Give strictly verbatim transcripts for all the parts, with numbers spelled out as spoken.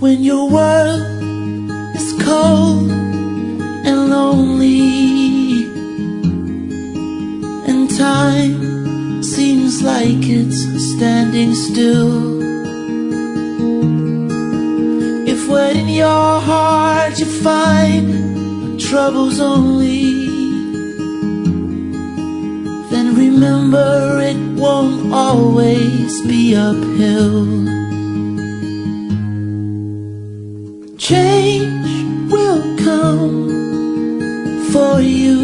When your world is cold and lonely, and time seems like it's standing still, if what in your heart you find troubles only, then remember it won't always be uphill. Change will come for you.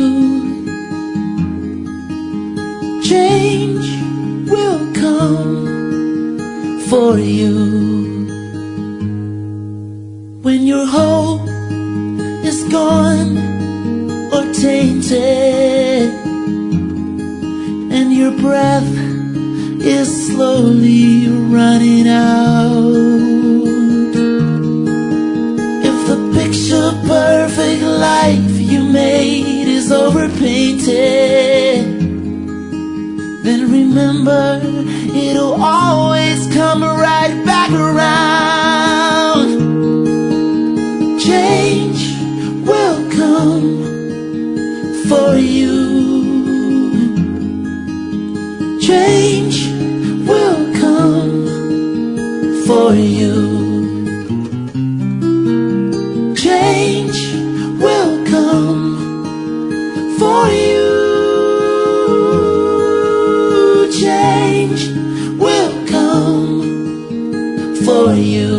Change will come for you. When your hope is gone or tainted, and your breath is slowly running out, picture perfect life you made is overpainted, then remember it'll always come right back around. Change will come for you. Change will come for you. Change will come for you. Change will come for you.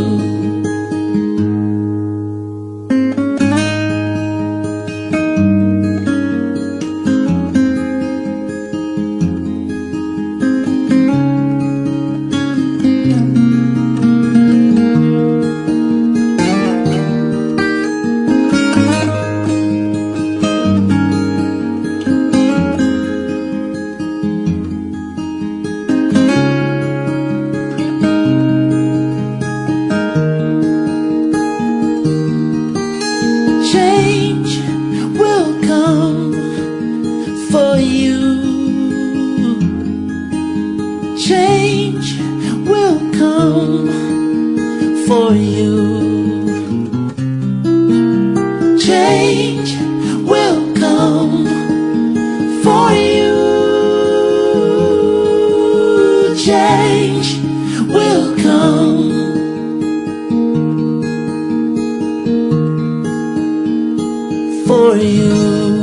Change will come for you. Change will come for you. Change will come for you. Change will come for you.